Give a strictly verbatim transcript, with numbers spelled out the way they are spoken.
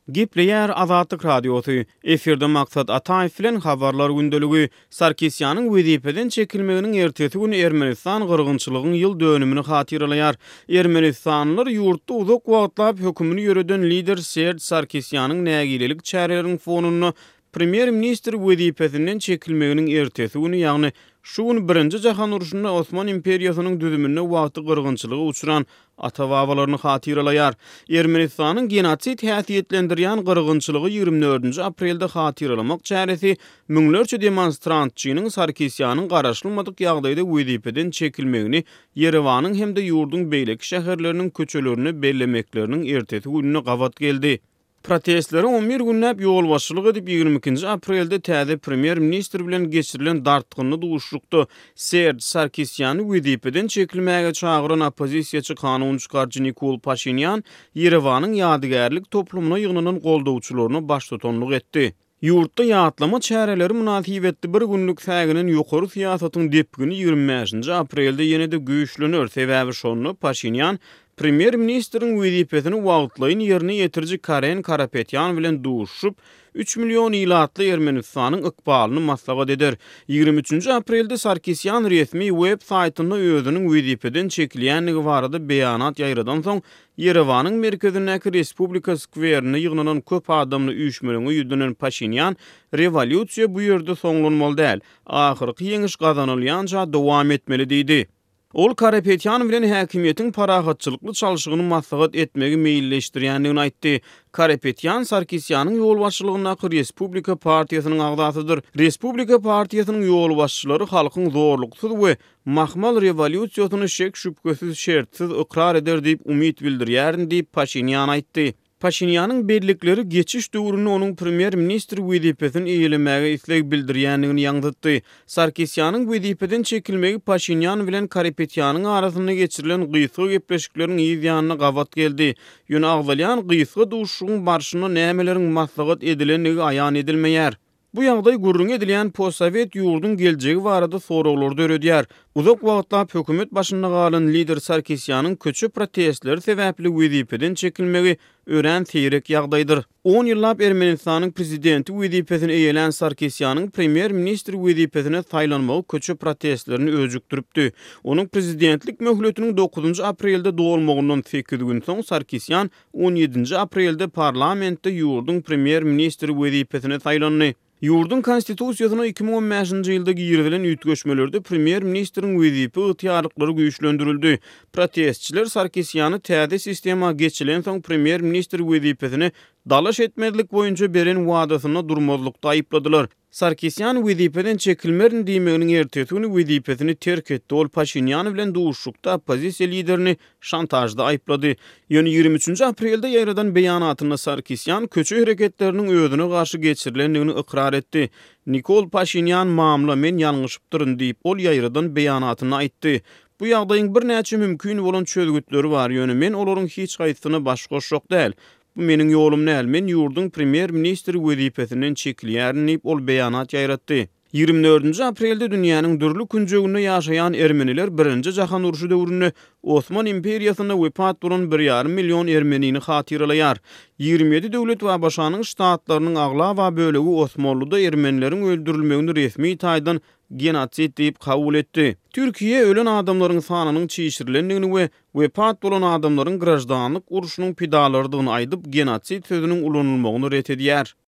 Gepleyer Azatlyk Radiosu. Eferde maksat Ataýew bilen habarlar gündöligi. Sarkisýanyň wezipeden çekilmeginiň ertesi güni Ermenistan gyrgynçylygynyň ýyl dönümini hatyrlaýar. Ermenistanlylar ýurtda uzak wagtlap hökümini ýöreden lider Serd Sarkisýanyň nägilelik çärelerini fonuny Premier Minister wezipesinden çekilmeginiň ertesi güni, ýagny şu gün birinji jahan uruşunda Osman imperiýasynyň düzümine wagty gyrgynçylygy uçuran ata-babalaryny hatyrlaýar. Ermenistanyň genotsit häsiýetlendirýän gyrgynçylygy ýygrimi dördünji aprelde hatyrlamak çäresi müňlerçe demonstrantçynyň Sarkisýanyň garaşlmadyk ýagdaýda wezipeden çekilmegini Yerewanyň hemde ýurdun beýleki şäherleriniň köçelerini bellemekleriniň ertesi gününe gawat geldi. Protestleri on bir günnäp ýol başçylyk edip ýygrimi ikinji aprelde täze Premier Minister bilen geçirilen dartgyny duşlukda Serd Sarkisýany wezipeden çekilmäge çagyran opozisiýaçy kanun çykarjy Nikol Paşinyan Yerewanyň ýadygärlik toplumuna ýygnanan goldawçylaryna başlatanlyk etdi. Ýurtda ýatlama çäreleri münasibetli bir günlük fäginin ýokary siýasatyň depgini ýygrimi beşinji aprelde ýene-de güýçlenir. Sebäbi şonu Paşinyan Premier Ministeriň wezipetini wagtlaýyn ýerine ýetirji Karen Karapetyan bilen duşup üç milyon ýylatly Ermenistanyň ykbalyny maslahat eder. ýygrimi üçinji aprelde Sarkisyan resmi web saýtynda özüniň wezipeden çekilýänligi barada beýanat ýaýradan soň Yerewanyň merkezindäki Respublika skwerine ýygnanan köp adamly üýşmeleňe ýüdünen Paşinyan rewolýusiýa bu ýerde soňlanmaly däl, ahyrky ýeňiş gazanylýança dowam etmeli diýdi. Ol Karapetyan bilen häkimiýetiň parahatçylykly çalyşygyny maslahat etmegi meýilleşdirýändigini aýtdy. Karapetyan Sarkisýanyň ýol başçylygyna Respublika partiýasynyň agdasydyr. Respublika partiýasynyň ýol başçylary halkyň zorluksyz we mahmal rewolýusiýasyny şek şüpgesiz şertsiz ikrar eder diýip umyt bildirýärin diýip Paşinyan aýtdy. Paşinyanyň bellikleri geçiş döwründe onuň Premier Minister wezipesini eýlemäge isleg bildirýändigini ýaňdytdy. Sarkisýanyň wezipeden çekilmegi Paşinyan bilen Karapetýanyň arasynda geçirilen gysga gepleşikleriň ýygyanyna gawat geldi. Ýöne agdalýan gysga duşugyň barşyna nämeleriň maslahat edilenligi aýan edilmeýär. Bu ýagdaý gurrun edilýän postsowet ýurdun geljegi barada soraglary döredýär. Uzak wagtlap hökümet başynda galan lider Sarkisýanyň köçü protestleri sebäpli wezipeden çekilmegi örän seýrek ýagdaýdyr. on ýyllap Ermenistanyň prezidenti wezipesini eýelen Sarkisýanyň Premier Minister wezipesine saýlanmagy köçü protestlerini öjükdiripdi. Onuň prezidentlik möhletiniň dokuzunji aprelde dolmagyndan sekiz gün soň Sarkisyan on ýedinji aprelde parlamentde ýurdun Premier Minister wezipesine saýlandy. Ýurdun konstitusiýasyna iki ming on beşinji ýylda girilen üýtgeşmelerde Premier Ministeriň wezipi ygtyýarlyklary güýçlendirildi. Protestçiler Sarkisýany täze sistema geçilen soň Premier Minister wezipesini dalaş etmezlik boýunça beren wadasyna durmazlykda aýypladylar. Sarkisyan wezipeden çekilmerini diýmeginiň ertesi güni wezipesini terk etdi. Ol Paşinyan bilen duşlukda opozisiýa liderini şantajda aýplady. Ýöne ýygrimi üçinji aprelde ýaýradan beýanatynda Sarkisyan köçü hereketleriniň özüne garşy geçirilendigini ikrar etdi. Nikol Paşinyan mamla men ýalňyşypdyryn diýip ol ýaýradan beýanatyny aýtdy. Bu ýagdaýyň bir näçe mümkin bolan çözgütleri bar. Ýöne men olaryň hiç gaýsyna baş goşjak däl. Bu meniň ýolum näl, men ýurdun Premier Minister wezipesinden çekilýärin diýip ol beýanat ýaýratdy. ýygrimi dördünji aprelde dünýäniň dürli künjeginde ýaşaýan ermeniler birinji jahan uruşy döwründe Osman imperiýasyna wepat bolan bir ýarym million ermenini hatyrlaýar. ýygrimi ýedi döwlet we başanyň ştatlarynyň agla we bölegi Osmanlyda ermenileriň öldürilmegini resmi taýdan genotsit diýip kabul etdi. Türkiýe ölen adamlaryň sanynyň çyşyrilendigini we wepat bolan adamlaryň grajdanlyk uruşynyň pidalarydygyny aýdyp genotsit sözüniň ulanylmagyny ret edýär.